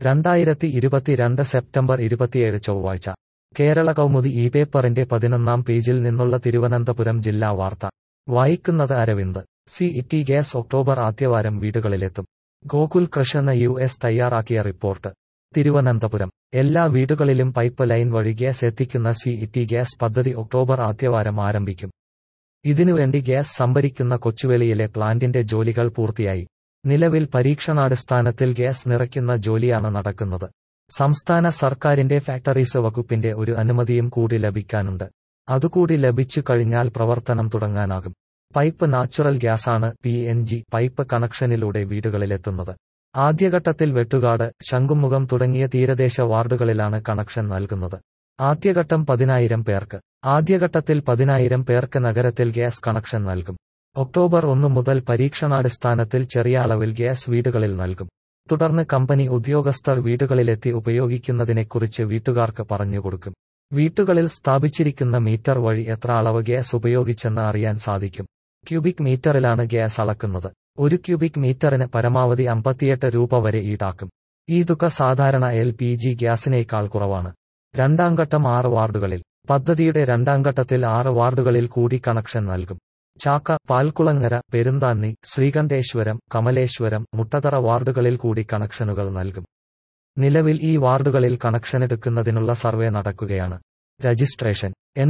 2022 September 27 ചൊവ്വാഴ്ച കേരള കൗമുദി ഈ പേപ്പറിന്റെ 11-ാം പേജിൽ നിന്നുള്ള തിരുവനന്തപുരം ജില്ലാ വാർത്ത വായിക്കുന്നത് അരവിന്ദ്. CET ഗ്യാസ് ഒക്ടോബർ ആദ്യവാരം വീടുകളിലെത്തും. ഗോകുൽ കൃഷ്ണ US തയ്യാറാക്കിയ റിപ്പോർട്ട്. തിരുവനന്തപുരം. എല്ലാ വീടുകളിലും പൈപ്പ് ലൈൻ വഴി ഗ്യാസ് എത്തിക്കുന്ന CET ഗ്യാസ് പദ്ധതി ഒക്ടോബർ ആദ്യവാരം ആരംഭിക്കും. ഇതിനുവേണ്ടി ഗ്യാസ് സംഭരിക്കുന്ന കൊച്ചുവേളിയിലെ പ്ലാന്റിന്റെ ജോലികൾ പൂർത്തിയായി. നിലവിൽ പരീക്ഷണാടിസ്ഥാനത്തിൽ ഗ്യാസ് നിറയ്ക്കുന്ന ജോലിയാണ് നടക്കുന്നത്. സംസ്ഥാന സർക്കാരിന്റെ ഫാക്ടറീസ് വകുപ്പിന്റെ ഒരു അനുമതിയും കൂടി ലഭിക്കാനുണ്ട്. അതുകൂടി ലഭിച്ചു കഴിഞ്ഞാൽ പ്രവർത്തനം തുടങ്ങാനാകും. പൈപ്പ് നാച്ചുറൽ ഗ്യാസാണ് PNG പൈപ്പ് കണക്ഷനിലൂടെ വീടുകളിലെത്തുന്നത്. ആദ്യഘട്ടത്തിൽ വെട്ടുകാട്, ശംഖുമുഖം തുടങ്ങിയ തീരദേശ വാർഡുകളിലാണ് കണക്ഷൻ നൽകുന്നത്. ആദ്യഘട്ടം 10,000 പേർക്ക്. ആദ്യഘട്ടത്തിൽ 10,000 പേർക്ക് നഗരത്തിൽ ഗ്യാസ് കണക്ഷൻ നൽകും. ഒക്ടോബർ 1 മുതൽ പരീക്ഷണാടിസ്ഥാനത്തിൽ ചെറിയ അളവിൽ ഗ്യാസ് വീടുകളിൽ നൽകും. തുടർന്ന് കമ്പനി ഉദ്യോഗസ്ഥർ വീടുകളിലെത്തി ഉപയോഗിക്കുന്നതിനെക്കുറിച്ച് വീട്ടുകാർക്ക് പറഞ്ഞുകൊടുക്കും. വീട്ടുകളിൽ സ്ഥാപിച്ചിരിക്കുന്ന മീറ്റർ വഴി എത്ര അളവ് ഗ്യാസ് ഉപയോഗിച്ചെന്ന് അറിയാൻ സാധിക്കും. ക്യൂബിക് മീറ്ററിലാണ് ഗ്യാസ് അളക്കുന്നത്. ഒരു ക്യൂബിക് മീറ്ററിന് പരമാവധി 58 രൂപ വരെ ഈടാക്കും. ഈ തുക സാധാരണ LPG ഗ്യാസിനേക്കാൾ കുറവാണ്. രണ്ടാം ഘട്ടം 6 വാർഡുകളിൽ. പദ്ധതിയുടെ രണ്ടാം ഘട്ടത്തിൽ 6 വാർഡുകളിൽ കൂടി കണക്ഷൻ നൽകും. ചാക്ക, പാൽക്കുളങ്ങര, പെരുന്താന്നി, ശ്രീകണ്ഠേശ്വരം, കമലേശ്വരം, മുട്ടതറ വാർഡുകളിൽ കൂടി കണക്ഷനുകൾ നൽകും. നിലവിൽ ഈ വാർഡുകളിൽ കണക്ഷനെടുക്കുന്നതിനുള്ള സർവേ നടക്കുകയാണ്. രജിസ്ട്രേഷൻ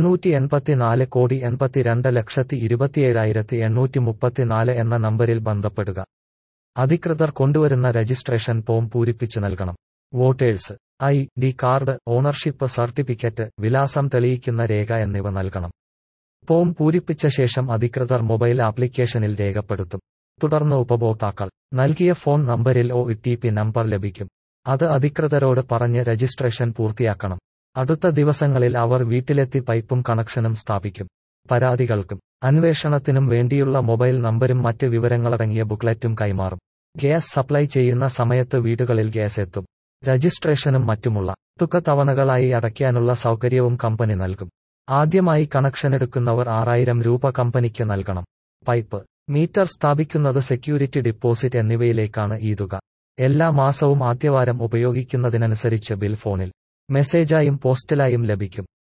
884,82,27,834 എന്ന നമ്പരിൽ ബന്ധപ്പെടുക. അധികൃതർ കൊണ്ടുവരുന്ന രജിസ്ട്രേഷൻ ഫോം പൂരിപ്പിച്ചു നൽകണം. Voters ID card, ownership certificate, വിലാസം തെളിയിക്കുന്ന രേഖ എന്നിവ നൽകണം. ഫോം പൂരിപ്പിച്ച ശേഷം അധികൃതർ മൊബൈൽ ആപ്ലിക്കേഷനിൽ രേഖപ്പെടുത്തും. തുടർന്ന് ഉപഭോക്താക്കൾ നൽകിയ ഫോൺ നമ്പരിൽ OTP നമ്പർ ലഭിക്കും. അത് അധികൃതരോട് പറഞ്ഞ് രജിസ്ട്രേഷൻ പൂർത്തിയാക്കണം. അടുത്ത ദിവസങ്ങളിൽ അവർ വീട്ടിലെത്തി പൈപ്പും കണക്ഷനും സ്ഥാപിക്കും. പരാതികൾക്കും അന്വേഷണത്തിനും വേണ്ടിയുള്ള മൊബൈൽ നമ്പരും മറ്റ് വിവരങ്ങളടങ്ങിയ ബുക്ക്ലെറ്റും കൈമാറും. ഗ്യാസ് സപ്ലൈ ചെയ്യുന്ന സമയത്ത് വീടുകളിൽ ഗ്യാസ് എത്തും. രജിസ്ട്രേഷനും മറ്റുമുള്ള തുക തവണകളായി അടയ്ക്കാനുള്ള സൗകര്യവും കമ്പനി നൽകും. ആദ്യമായി കണക്ഷനെടുക്കുന്നവർ 6,000 രൂപ കമ്പനിക്ക് നൽകണം. പൈപ്പ്, മീറ്റർ സ്ഥാപിക്കുന്നത്, സെക്യൂരിറ്റി ഡിപ്പോസിറ്റ് എന്നിവയിലേക്കാണ് ഈ തുക. എല്ലാ മാസവും ആദ്യവാരം ഉപയോഗിക്കുന്നതിനനുസരിച്ച് ബിൽ ഫോണിൽ, മെസ്സേജായും പോസ്റ്റലായും ലഭിക്കും.